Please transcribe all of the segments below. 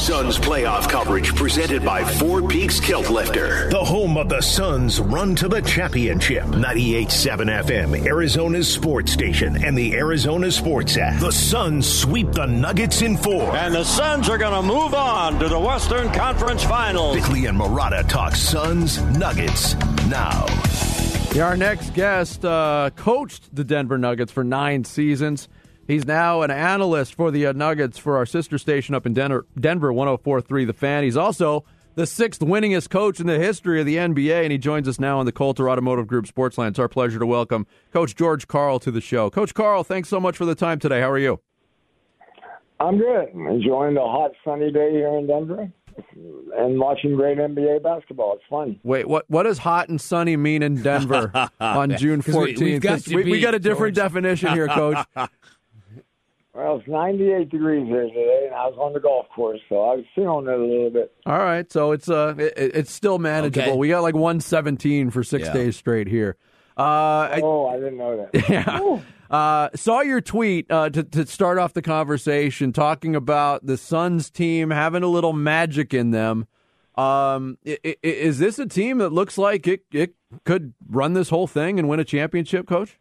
Suns playoff coverage presented by Four Peaks Kilt Lifter. The home of the Suns' run to the championship. 98.7 FM, Arizona's sports station, and the Arizona Sports app. The Suns sweep the Nuggets in 4. And the Suns are going to move on to the Western Conference Finals. Bickley and Murata talk Suns Nuggets now. Our next guest coached the Denver Nuggets for 9 seasons. He's now an analyst for the Nuggets for our sister station up in Denver, 104.3 The Fan. He's also the 6th winningest coach in the history of the NBA, and he joins us now on the Coulter Automotive Group Sportsline. It's our pleasure to welcome Coach George Karl to the show. Coach Karl, thanks so much for the time today. How are you? I'm good. Enjoying the hot, sunny day here in Denver and watching great NBA basketball. It's fun. Wait, what does hot and sunny mean in Denver on June 14th? We got a different definition here, Coach. Well, it's 98 degrees here today, and I was on the golf course, so I was feeling it a little bit. All right, so it's still manageable. Okay. We got like 117 for 6 days straight here. I didn't know that. Yeah. Saw your tweet to start off the conversation talking about the Suns team having a little magic in them. Is this a team that looks like it could run this whole thing and win a championship, Coach?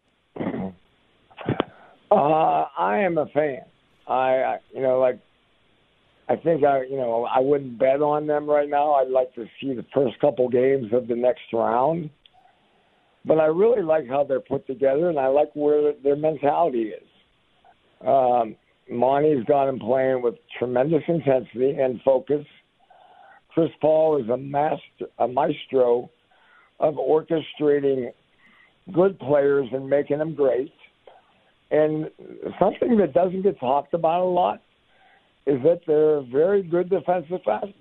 I am a fan. I think I wouldn't bet on them right now. I'd like to see the first couple games of the next round. But I really like how they're put together, and I like where their mentality is. Monty's got them playing with tremendous intensity and focus. Chris Paul is a maestro of orchestrating good players and making them great. And something that doesn't get talked about a lot is that they're a very good defensive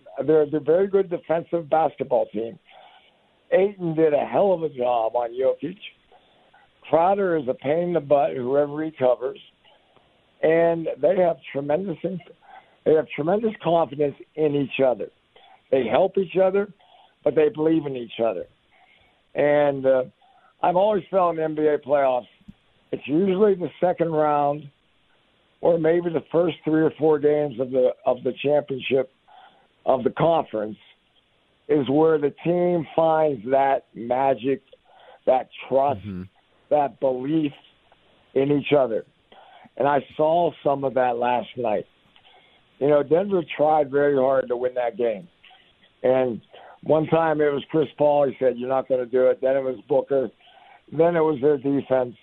basketball team. Ayton did a hell of a job on Jokic. Crowder is a pain in the butt, whoever he covers. And they have tremendous confidence in each other. They help each other, but they believe in each other. And I've always felt in NBA playoffs, it's usually the second round or maybe the first 3 or 4 games of the championship of the conference is where the team finds that magic, that trust, that belief in each other. And I saw some of that last night. Denver tried very hard to win that game. And one time it was Chris Paul. He said, "You're not going to do it." Then it was Booker. Then it was their defense.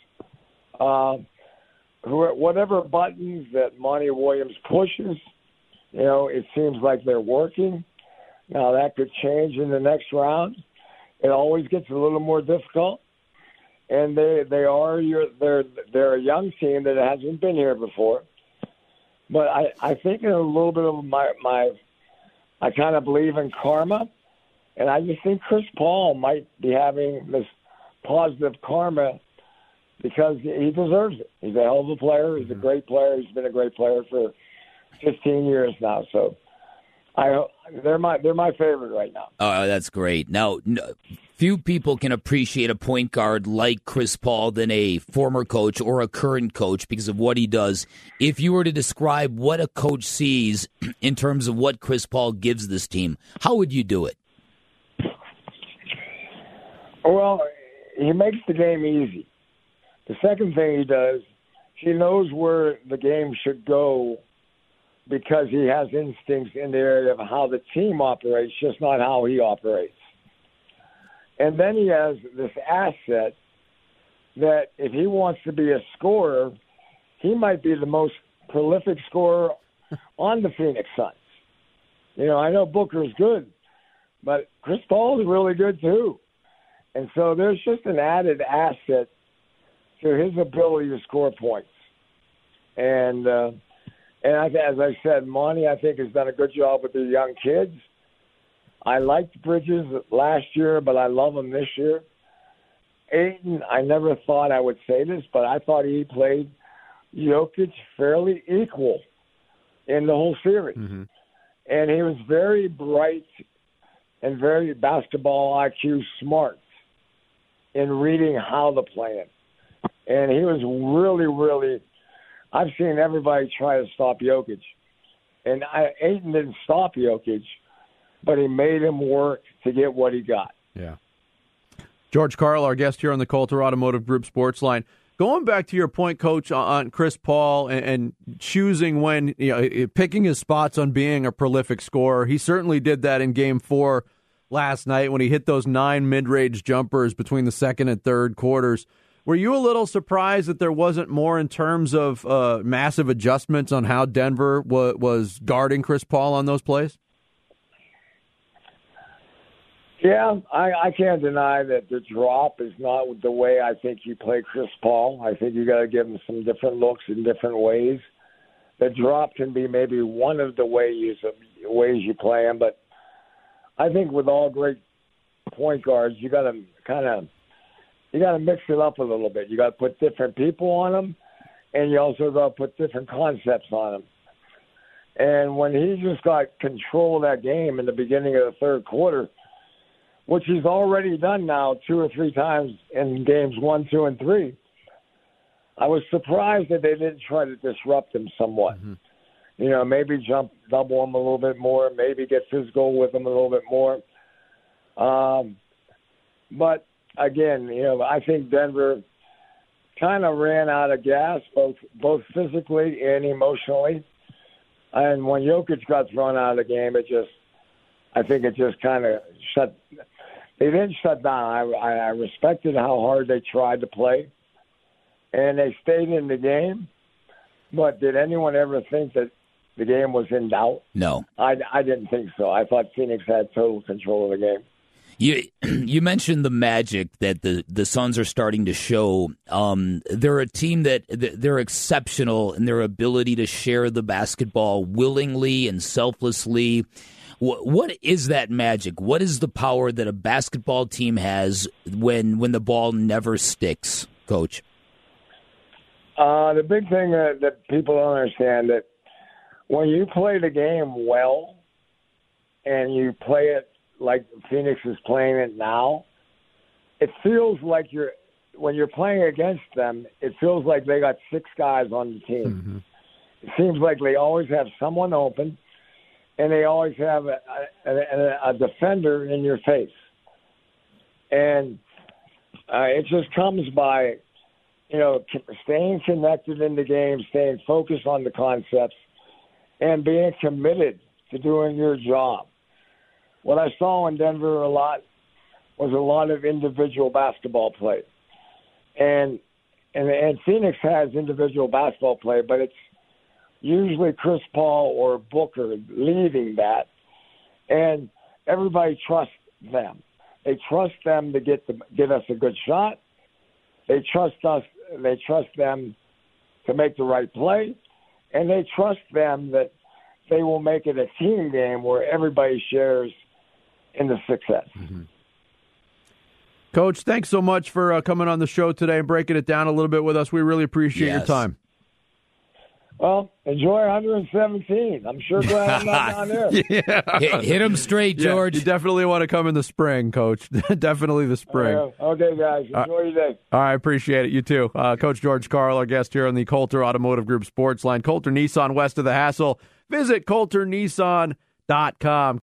Whatever buttons that Monty Williams pushes, it seems like they're working. Now, that could change in the next round. It always gets a little more difficult. And they're a young team that hasn't been here before. But I think in a little bit of I kind of believe in karma. And I just think Chris Paul might be having this positive karma because he deserves it. He's a hell of a player. He's a great player. He's been a great player for 15 years now. So they're my favorite right now. Oh, that's great. Now, few people can appreciate a point guard like Chris Paul than a former coach or a current coach because of what he does. If you were to describe what a coach sees in terms of what Chris Paul gives this team, how would you do it? Well, he makes the game easy. The second thing he does, he knows where the game should go because he has instincts in the area of how the team operates, just not how he operates. And then he has this asset that if he wants to be a scorer, he might be the most prolific scorer on the Phoenix Suns. I know Booker's good, but Chris Paul is really good too. And so there's just an added asset to his ability to score points. And as I said, Monty, I think, has done a good job with the young kids. I liked Bridges last year, but I love him this year. Ayton, I never thought I would say this, but I thought he played Jokic fairly equal in the whole series. Mm-hmm. And he was very bright and very basketball IQ smart in reading how to play it. And he was really, really – I've seen everybody try to stop Jokic. And Ayton didn't stop Jokic, but he made him work to get what he got. Yeah. George Karl, our guest here on the Coulter Automotive Group Sports Line. Going back to your point, Coach, on Chris Paul and choosing when, picking his spots on being a prolific scorer. He certainly did that in Game 4 last night when he hit those 9 mid-range jumpers between the second and third quarters. Were you a little surprised that there wasn't more in terms of massive adjustments on how Denver was guarding Chris Paul on those plays? Yeah, I can't deny that the drop is not the way I think you play Chris Paul. I think you got to give him some different looks in different ways. The drop can be maybe one of the ways you play him, but I think with all great point guards, you got to mix it up a little bit. You got to put different people on them, and you also got to put different concepts on them. And when he just got control of that game in the beginning of the third quarter, which he's already done now 2 or 3 times in games 1, 2, and 3, I was surprised that they didn't try to disrupt him somewhat. Mm-hmm. Maybe double him a little bit more, maybe get physical with him a little bit more. But again, I think Denver kind of ran out of gas, both physically and emotionally. And when Jokic got thrown out of the game, I think it just kind of shut. They didn't shut down. I respected how hard they tried to play, and they stayed in the game. But did anyone ever think that the game was in doubt? No. I didn't think so. I thought Phoenix had total control of the game. You mentioned the magic that the Suns are starting to show. They're a team that they're exceptional in their ability to share the basketball willingly and selflessly. What is that magic? What is the power that a basketball team has when the ball never sticks, Coach? The big thing that people don't understand that when you play the game well and you play it like Phoenix is playing it now, it feels like when you're playing against them, it feels like they got 6 guys on the team. Mm-hmm. It seems like they always have someone open, and they always have a defender in your face. And it just comes by, staying connected in the game, staying focused on the concepts, and being committed to doing your job. What I saw in Denver a lot was a lot of individual basketball play. And Phoenix has individual basketball play, but it's usually Chris Paul or Booker leading that. And everybody trusts them. They trust them to get us a good shot. They trust us. They trust them to make the right play. And they trust them that they will make it a team game where everybody shares in the success. Mm-hmm. Coach, thanks so much for coming on the show today and breaking it down a little bit with us. We really appreciate your time. Well, enjoy 117. I'm sure glad I'm not down there. Yeah. Hit him straight, George. You definitely want to come in the spring, Coach. Definitely the spring. Okay, guys. Enjoy your day. All right, appreciate it. You too. Coach George Karl, our guest here on the Coulter Automotive Group Sports Line. Coulter Nissan, west of the Hassle. Visit CoulterNissan.com.